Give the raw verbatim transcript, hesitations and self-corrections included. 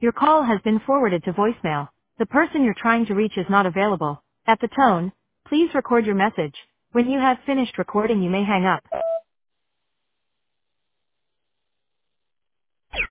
Your call has been forwarded to voicemail. The person you're trying to reach is not available. At the tone, please record your message. When you have finished recording, you may hang up.